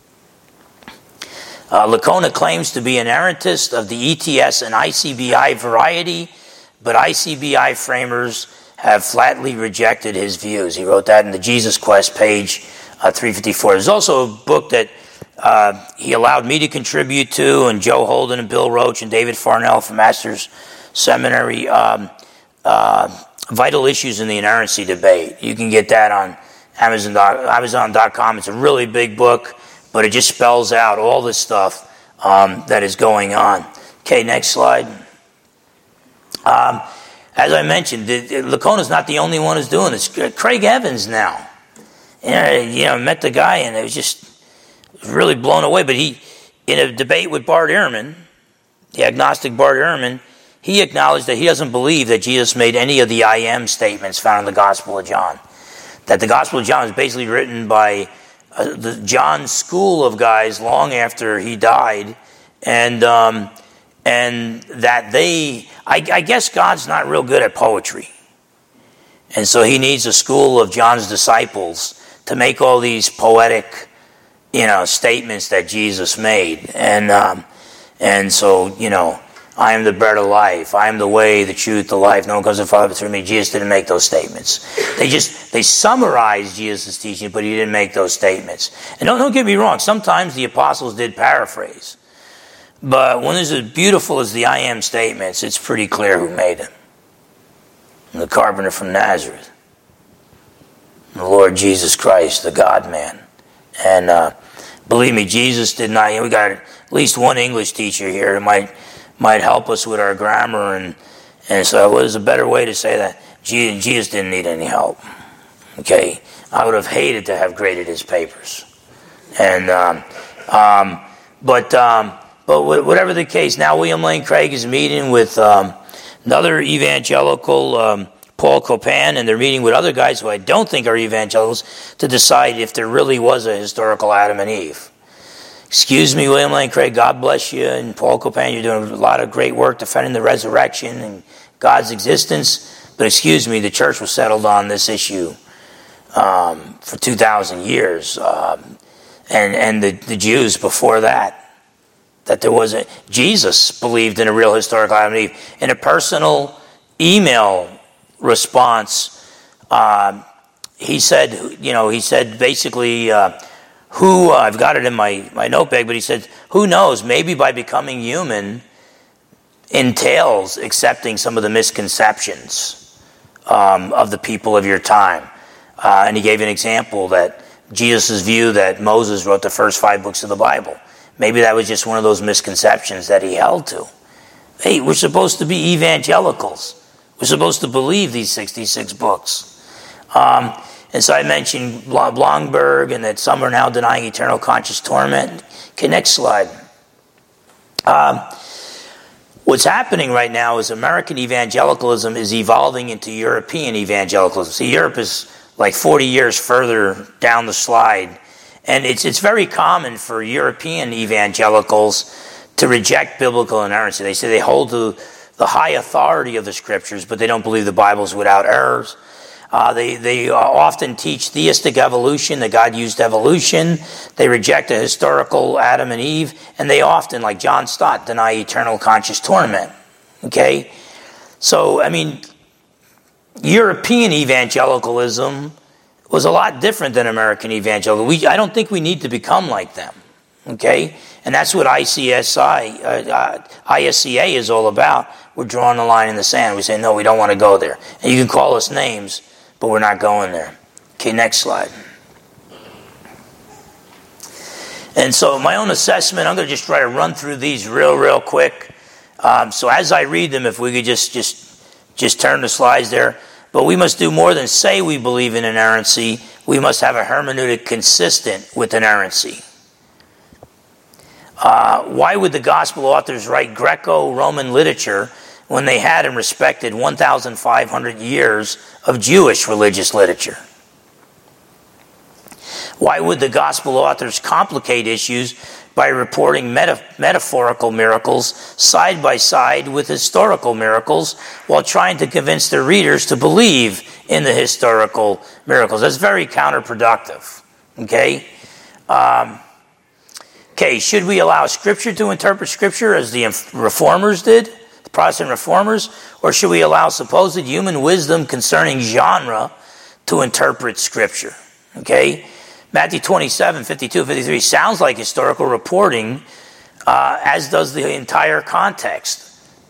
Uh, Licona claims to be an errantist of the E T S and I C B I variety, but I C B I framers have flatly rejected his views. He wrote that in the Jesus Quest, page uh, three fifty-four. There's also a book that uh, he allowed me to contribute to, and Joe Holden and Bill Roach and David Farnell from Masters Seminary, um, uh, Vital Issues in the Inerrancy Debate. You can get that on Amazon dot com. It's a really big book, but it just spells out all this stuff um, that is going on. Okay, next slide. Um, as I mentioned, Licona's not the only one who's doing this. Craig Evans now. You know, you know, met the guy and it was just really blown away. But he, in a debate with Bart Ehrman, the agnostic Bart Ehrman, he acknowledged that he doesn't believe that Jesus made any of the I am statements found in the Gospel of John. That the Gospel of John is basically written by Uh, the John school of guys long after he died, and um, and that they, I, I guess God's not real good at poetry. And so he needs a school of John's disciples to make all these poetic, you know, statements that Jesus made. And um, and so, you know, I am the bread of life. I am the way, the truth, the life. No one comes to the Father but through me. Jesus didn't make those statements. They just, they summarized Jesus' teaching, but he didn't make those statements. And don't, don't get me wrong. Sometimes the apostles did paraphrase. But when it's as beautiful as the I am statements, it's pretty clear who made them. The carpenter from Nazareth. The Lord Jesus Christ, the God-man. And uh, believe me, Jesus did not, we got at least one English teacher here who might might help us with our grammar. And, and so what is a better way to say that? Jesus didn't need any help. Okay? I would have hated to have graded his papers. And, um, um, but, um, but whatever the case, now William Lane Craig is meeting with um, another evangelical, um, Paul Copan, and they're meeting with other guys who I don't think are evangelicals to decide if there really was a historical Adam and Eve. Excuse me, William Lane Craig, God bless you, and Paul Copan, you're doing a lot of great work defending the resurrection and God's existence, but excuse me, the church was settled on this issue um, for two thousand years, um, and, and the, the Jews before that, that there was a, Jesus believed in a real historical Adam and Eve. In a personal email response, uh, he said, you know, he said basically, uh, who, uh, I've got it in my, my notepad, but he said, who knows, maybe by becoming human entails accepting some of the misconceptions um, of the people of your time. Uh, and he gave an example that Jesus' view that Moses wrote the first five books of the Bible. Maybe that was just one of those misconceptions that he held to. Hey, we're supposed to be evangelicals. We're supposed to believe these sixty-six books. Um, and so I mentioned Blomberg and that some are now denying eternal conscious torment. Okay, next slide. Um, what's happening right now is American evangelicalism is evolving into European evangelicalism. See, Europe is like forty years further down the slide. And it's it's very common for European evangelicals to reject biblical inerrancy. They say they hold to the high authority of the scriptures, but they don't believe the Bible is without errors. Uh, they they often teach theistic evolution, that God used evolution. They reject a historical Adam and Eve, and they often, like John Stott, deny eternal conscious torment. Okay? So, I mean, European evangelicalism was a lot different than American evangelicalism. We, I don't think we need to become like them. Okay? And that's what I C S I, uh, uh, I S C A is all about. We're drawing a line in the sand. We say, no, we don't want to go there. And you can call us names, but we're not going there. Okay, next slide. And so my own assessment, I'm going to just try to run through these real, real quick. Um, so as I read them, if we could just, just, just turn the slides there. But we must do more than say we believe in inerrancy. We must have a hermeneutic consistent with inerrancy. Uh, why would the gospel authors write Greco-Roman literature when they had and respected one thousand five hundred years of Jewish religious literature? Why would the gospel authors complicate issues by reporting meta- metaphorical miracles side by side with historical miracles while trying to convince their readers to believe in the historical miracles? That's very counterproductive. Okay? Um, okay, should we allow Scripture to interpret Scripture as the Reformers did, the Protestant Reformers, or should we allow supposed human wisdom concerning genre to interpret Scripture? Okay? Matthew twenty-seven, fifty-two, fifty-three sounds like historical reporting, uh, as does the entire context.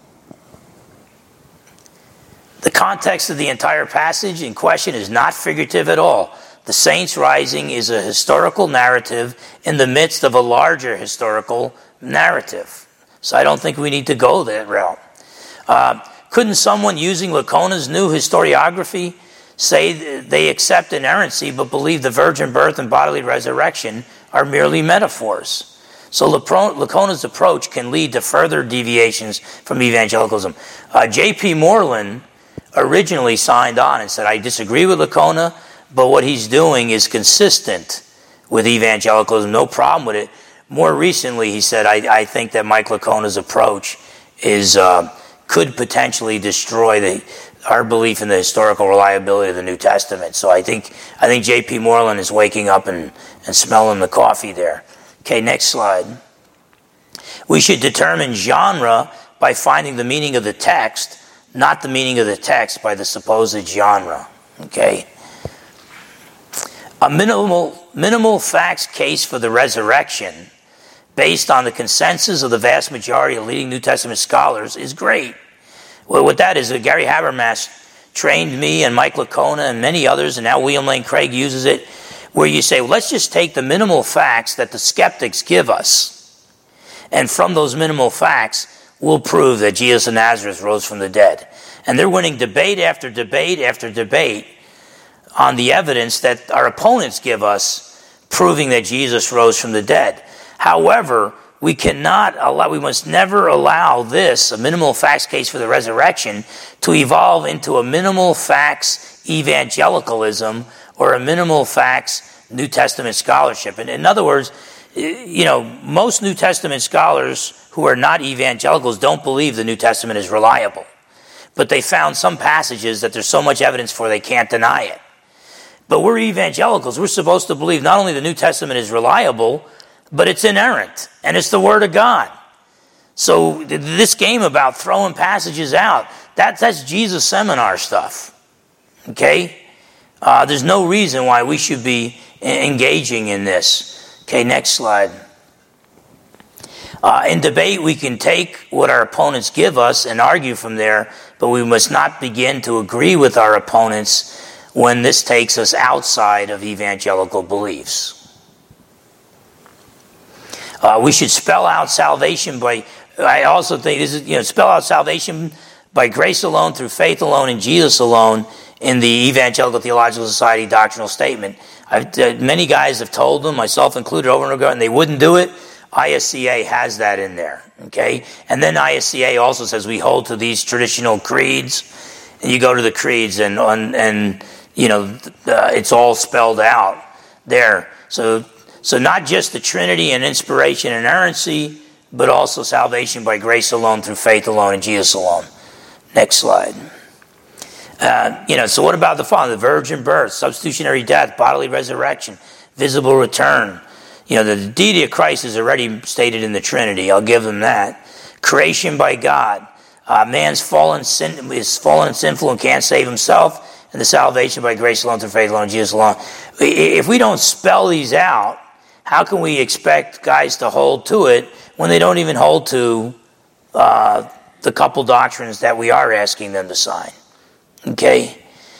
The context of the entire passage in question is not figurative at all. The saints rising is a historical narrative in the midst of a larger historical narrative. So I don't think we need to go that route. Uh, couldn't someone using Lacona's new historiography say they accept inerrancy but believe the virgin birth and bodily resurrection are merely metaphors? So Lacona's approach can lead to further deviations from evangelicalism. Uh, J P Moreland originally signed on and said, I disagree with Lacona, but what he's doing is consistent with evangelicalism, no problem with it. More recently, he said, I, I think that Mike Lacona's approach is uh, could potentially destroy the our belief in the historical reliability of the New Testament. So I think I think J P Moreland is waking up and, and smelling the coffee there. Okay, next slide. We should determine genre by finding the meaning of the text, not the meaning of the text by the supposed genre. Okay. A minimal minimal facts case for the resurrection, based on the consensus of the vast majority of leading New Testament scholars, is great. Well, what that is, uh, Gary Habermas trained me and Mike Licona and many others, and now William Lane Craig uses it, where you say, well, let's just take the minimal facts that the skeptics give us, and from those minimal facts, we'll prove that Jesus of Nazareth rose from the dead. And they're winning debate after debate after debate on the evidence that our opponents give us, proving that Jesus rose from the dead. However, we cannot allow, we must never allow this, a minimal facts case for the resurrection, to evolve into a minimal facts evangelicalism or a minimal facts New Testament scholarship. And in other words, you know, most New Testament scholars who are not evangelicals don't believe the New Testament is reliable. But they found some passages that there's so much evidence for they can't deny it. But we're evangelicals. We're supposed to believe not only the New Testament is reliable, but it's inerrant, and it's the Word of God. So this game about throwing passages out, that, that's Jesus seminar stuff. Okay? Uh, there's no reason why we should be engaging in this. Okay, next slide. Uh, in debate, we can take what our opponents give us and argue from there, but we must not begin to agree with our opponents when this takes us outside of evangelical beliefs. Uh, we should spell out salvation by, I also think this is, you know, spell out salvation by grace alone, through faith alone, in Jesus alone, in the Evangelical Theological Society doctrinal statement. I've, uh, many guys have told them, myself included, over and over again, and they wouldn't do it. I S C A has that in there, okay? And then I S C A also says we hold to these traditional creeds. And you go to the creeds and, and, and you know, uh, it's all spelled out there. So, So not just the Trinity and inspiration and inerrancy, but also salvation by grace alone, through faith alone, in Jesus alone. Next slide. Uh, you know, so what about the Father? The virgin birth, substitutionary death, bodily resurrection, visible return. You know, the deity of Christ is already stated in the Trinity. I'll give them that. Creation by God. Uh, man's fallen sin, is fallen and sinful and can't save himself. And the salvation by grace alone, through faith alone, in Jesus alone. If we don't spell these out, how can we expect guys to hold to it when they don't even hold to uh, the couple doctrines that we are asking them to sign? Okay?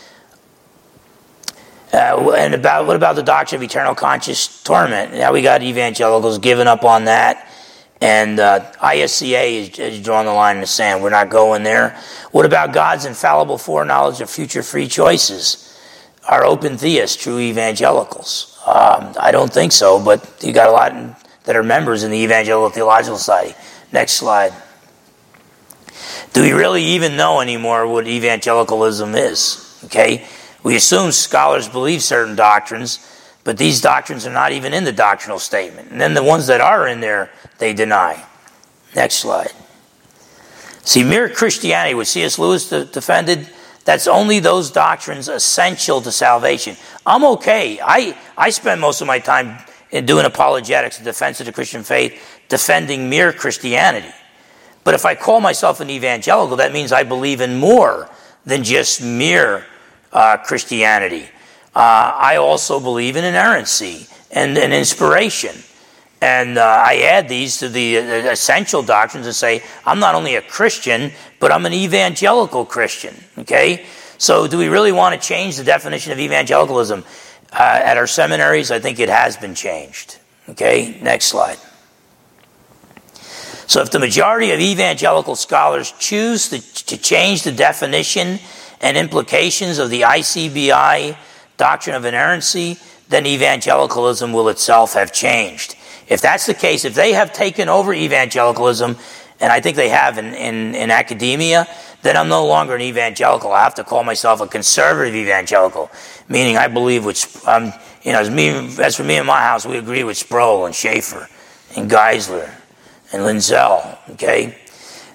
Uh, and about what about the doctrine of eternal conscious torment? Now we got evangelicals giving up on that. And uh, I S C A is, is drawing the line in the sand. We're not going there. What about God's infallible foreknowledge of future free choices? Are open theists true evangelicals? Um, I don't think so, but you got a lot in, that are members in the Evangelical Theological Society. Next slide. Do we really even know anymore what evangelicalism is? Okay, we assume scholars believe certain doctrines, but these doctrines are not even in the doctrinal statement. And then the ones that are in there, they deny. Next slide. See, mere Christianity, which C S Lewis de- defended, that's only those doctrines essential to salvation. I'm okay. I, I spend most of my time in doing apologetics, a defense of the Christian faith, defending mere Christianity. But if I call myself an evangelical, that means I believe in more than just mere uh, Christianity. Uh, I also believe in inerrancy and, and inspiration. And uh, I add these to the uh, essential doctrines and say, I'm not only a Christian, but I'm an evangelical Christian. Okay? So do we really want to change the definition of evangelicalism? Uh, at our seminaries, I think it has been changed. Okay? Next slide. So if the majority of evangelical scholars choose to, to change the definition and implications of the I C B I doctrine of inerrancy, then evangelicalism will itself have changed. If that's the case, if they have taken over evangelicalism, and I think they have in, in, in academia, then I'm no longer an evangelical. I have to call myself a conservative evangelical, meaning I believe with, um, you know, as, me, as for me and my house, we agree with Sproul and Schaeffer and Geisler and Lindsell, okay?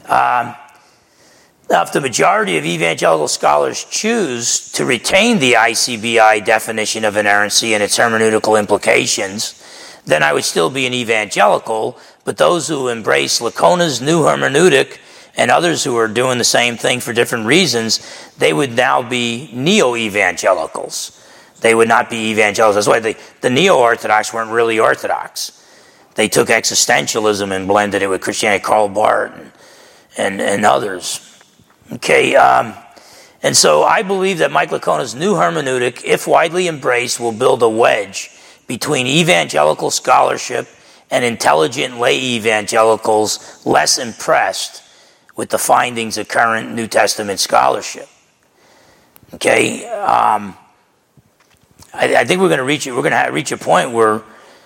Um, now, if the majority of evangelical scholars choose to retain the I C B I definition of inerrancy and its hermeneutical implications, then I would still be an evangelical, but those who embrace Lacona's new hermeneutic and others who are doing the same thing for different reasons, they would now be neo-evangelicals. They would not be evangelicals. That's why the, the neo-Orthodox weren't really Orthodox. They took existentialism and blended it with Christianity, Karl Barth and, and, and others. Okay, um, and so I believe that Mike Lacona's new hermeneutic, if widely embraced, will build a wedge between evangelical scholarship and intelligent lay evangelicals less impressed with the findings of current New Testament scholarship. Okay, um, I, I think we're going to reach we're going to reach a point where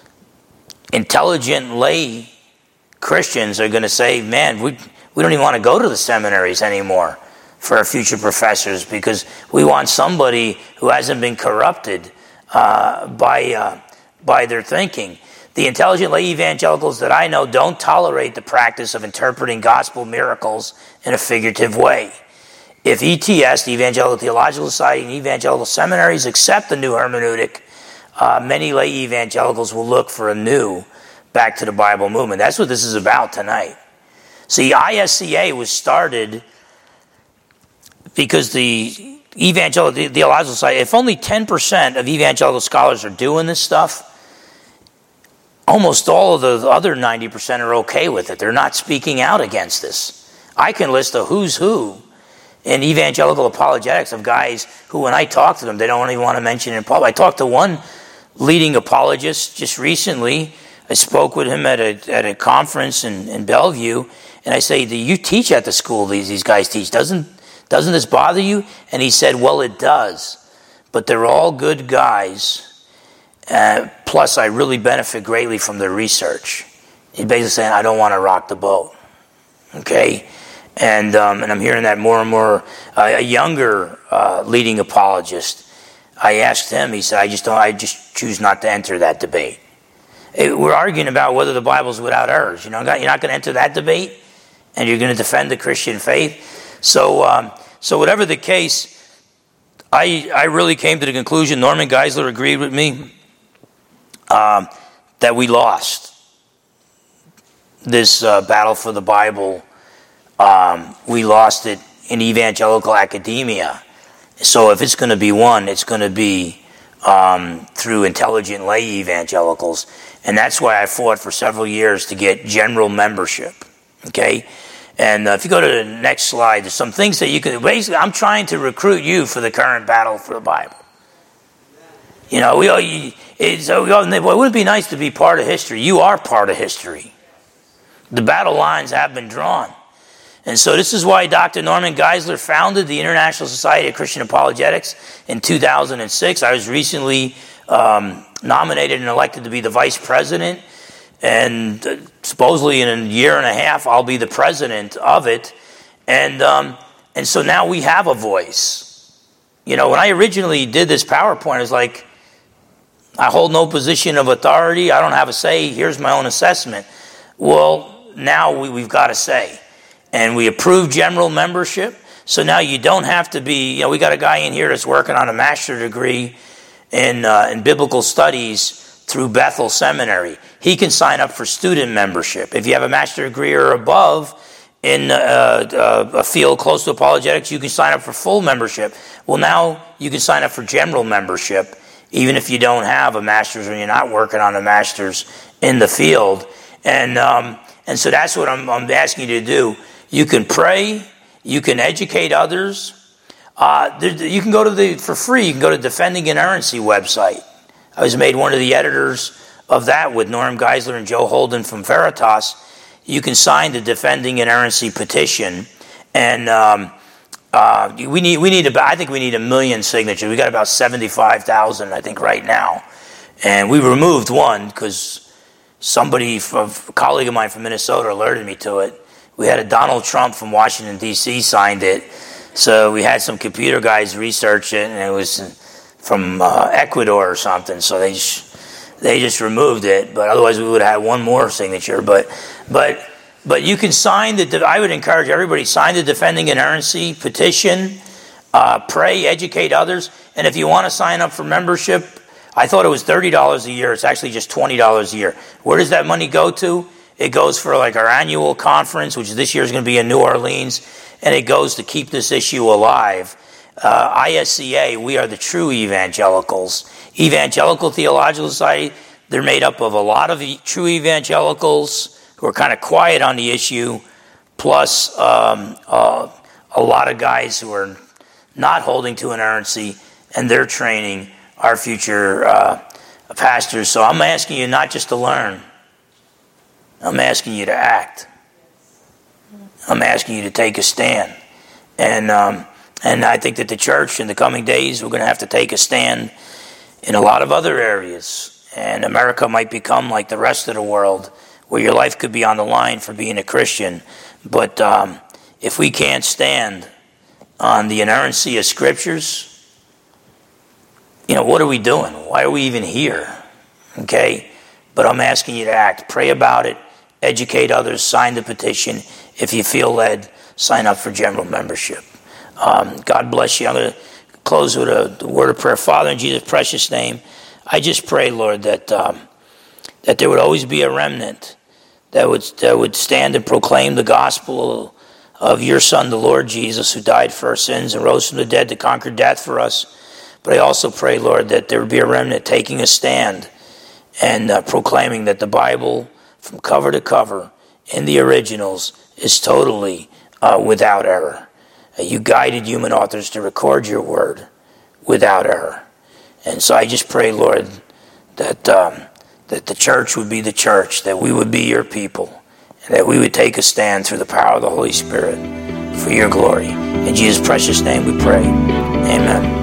intelligent lay Christians are going to say, "Man, we we don't even want to go to the seminaries anymore for our future professors because we want somebody who hasn't been corrupted uh, by uh, by their thinking." The intelligent lay evangelicals that I know don't tolerate the practice of interpreting gospel miracles in a figurative way. If E T S, the Evangelical Theological Society, and evangelical seminaries accept the new hermeneutic, uh, many lay evangelicals will look for a new back to the Bible movement. That's what this is about tonight. See, I S C A was started because the Evangelical Theological Society, if only ten percent of evangelical scholars are doing this stuff, almost all of the other ninety percent are okay with it. They're not speaking out against this. I can list a who's who in evangelical apologetics of guys who, when I talk to them, they don't even want to mention it in public. I talked to one leading apologist just recently. I spoke with him at a at a conference in, in Bellevue, and I say, "Do you teach at the school these, these guys teach? Doesn't, doesn't this bother you?" And he said, "Well, it does, but they're all good guys. Uh, plus, I really benefit greatly from their research." He's basically saying, "I don't want to rock the boat." Okay? And um, and I'm hearing that more and more. Uh, a younger uh, leading apologist, I asked him, he said, I just don't, I just choose not to enter that debate. It, we're arguing about whether the Bible's without errors. You know, you're not going to enter that debate, and you're going to defend the Christian faith. So, um, so whatever the case, I I really came to the conclusion, Norman Geisler agreed with me, Um, that we lost this uh, battle for the Bible. Um, we lost it in evangelical academia. So if it's going to be won, it's going to be um, through intelligent lay evangelicals. And that's why I fought for several years to get general membership. Okay? And uh, if you go to the next slide, there's some things that you can... Basically, I'm trying to recruit you for the current battle for the Bible. You know, we all... You, It's, so we all, boy, wouldn't it be nice to be part of history? You are part of history. The battle lines have been drawn. And so this is why Doctor Norman Geisler founded the International Society of Christian Apologetics in two thousand six. I was recently um, nominated and elected to be the vice president. And uh, supposedly in a year and a half, I'll be the president of it. And, um, and so now we have a voice. You know, when I originally did this PowerPoint, it was like, I hold no position of authority. I don't have a say. Here's my own assessment. Well, now we, we've got a say. And we approve general membership. So now you don't have to be, you know, we got a guy in here that's working on a master's degree in, uh, in biblical studies through Bethel Seminary. He can sign up for student membership. If you have a master's degree or above in uh, uh, a field close to apologetics, you can sign up for full membership. Well, now you can sign up for general membership, even if you don't have a master's or you're not working on a master's in the field. And um, and so that's what I'm, I'm asking you to do. You can pray. You can educate others. Uh, there, you can go to the, for free, you can go to Defending Inerrancy website. I was made one of the editors of that with Norm Geisler and Joe Holden from Veritas. You can sign the Defending Inerrancy petition. And um, uh, we need, we need about, I think we need a million signatures. We got about seventy-five thousand, I think, right now. And we removed one because somebody, a colleague of mine from Minnesota alerted me to it. We had a Donald Trump from Washington, D C signed it. So we had some computer guys research it, and it was from uh, Ecuador or something. So they just, they just removed it. But otherwise we would have had one more signature. But but But you can sign the, I would encourage everybody, sign the Defending Inerrancy petition, uh, pray, educate others. And if you want to sign up for membership, I thought it was thirty dollars a year. It's actually just twenty dollars a year. Where does that money go to? It goes for like our annual conference, which this year is going to be in New Orleans. And it goes to keep this issue alive. Uh, I S C A, we are the true evangelicals. Evangelical Theological Society, they're made up of a lot of e- true evangelicals who are kind of quiet on the issue, plus um, uh, a lot of guys who are not holding to inerrancy, and they're training our future uh, pastors. So I'm asking you not just to learn. I'm asking you to act. I'm asking you to take a stand. And um, and I think that the church in the coming days, we're going to have to take a stand in a lot of other areas. And America might become like the rest of the world, where your life could be on the line for being a Christian. But um, if we can't stand on the inerrancy of scriptures, you know, what are we doing? Why are we even here? Okay? But I'm asking you to act. Pray about it. Educate others. Sign the petition. If you feel led, sign up for general membership. Um, God bless you. I'm going to close with a word of prayer. Father, in Jesus' precious name, I just pray, Lord, that um, that there would always be a remnant that would that would stand and proclaim the gospel of your Son, the Lord Jesus, who died for our sins and rose from the dead to conquer death for us. But I also pray, Lord, that there would be a remnant taking a stand and uh, proclaiming that the Bible, from cover to cover, in the originals, is totally uh, without error. Uh, you guided human authors to record your word without error. And so I just pray, Lord, that um, that the church would be the church, that we would be your people, and that we would take a stand through the power of the Holy Spirit for your glory. In Jesus' precious name we pray. Amen.